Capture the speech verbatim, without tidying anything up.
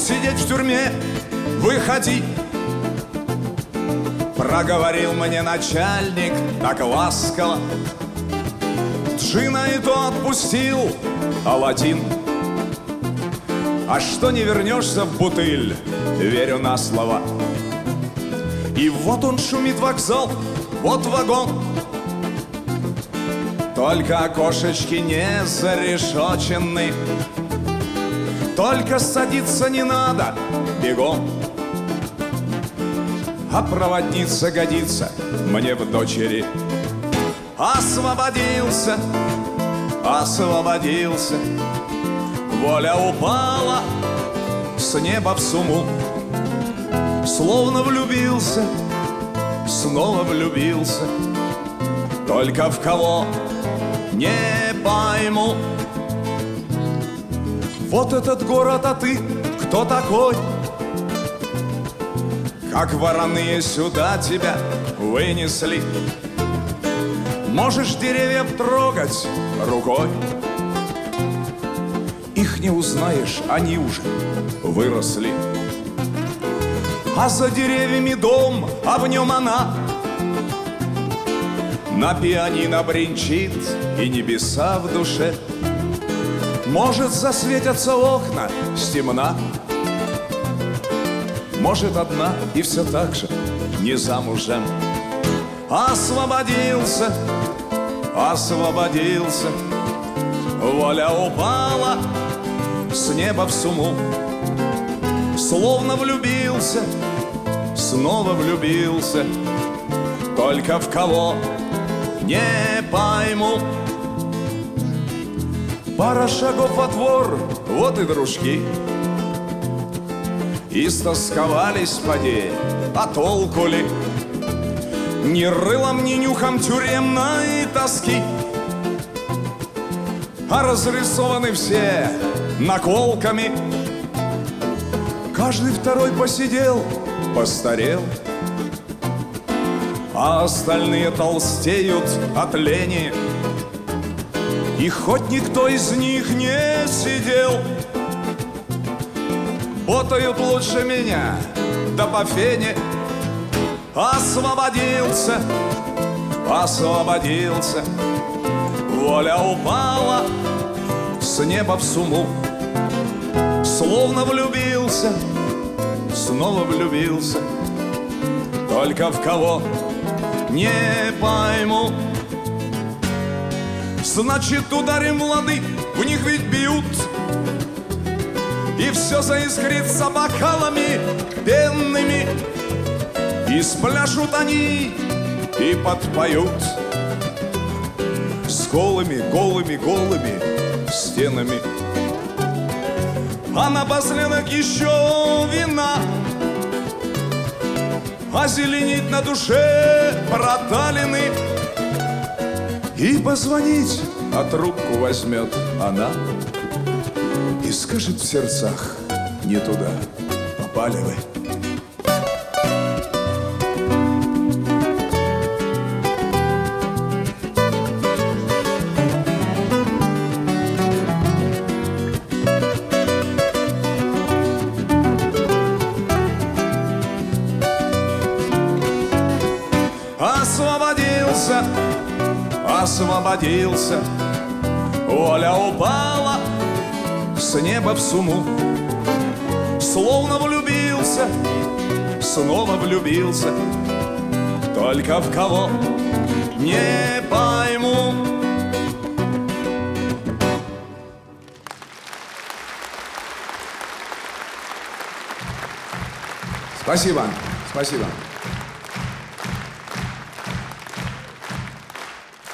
сидеть в тюрьме, выходи. Проговорил мне начальник так ласково. Джина и то отпустил Аладдин. А что не вернешься в бутыль, верю на слово. И вот он шумит вокзал, вот вагон. Только окошечки не зарешочены. Только садиться не надо бегом. А проводница годится мне в дочери. Освободился, освободился. Воля упала с неба в суму. Словно влюбился, снова влюбился. Только в кого не пойму. Вот этот город, а ты кто такой? Как вороные сюда тебя вынесли. Можешь деревья трогать рукой. Их не узнаешь, они уже выросли. А за деревьями дом, а в нем она. На пианино бренчит и небеса в душе. Может, засветятся окна с темна. Может, одна и все так же не замужем. Освободился, освободился. Воля упала с неба в суму. Словно влюбился, снова влюбился. Только в кого не пойму. Пара шагов во двор, вот и дружки. Истосковались поди, а толку ли? Ни рылом, ни нюхом тюремной тоски. А разрисованы все наколками. Каждый второй посидел, постарел. А остальные толстеют от лени. И хоть никто из них не сидел, ботают лучше меня, да по фене. Освободился, освободился. Воля упала с неба в суму. Словно влюбился, снова влюбился. Только в кого не пойму. Значит, ударим в лады, в них ведь бьют. И все заискрится бокалами пенными. И спляшут они, и подпоют. С голыми, голыми, голыми стенами. А напоследок еще вина. Озеленить на душе проталины. И позвонить, а трубку возьмет она. И скажет в сердцах: не туда попали вы. Освободился, освободился. Воля упала с неба в суму. Словно влюбился, снова влюбился. Только в кого не пойму. Спасибо, спасибо.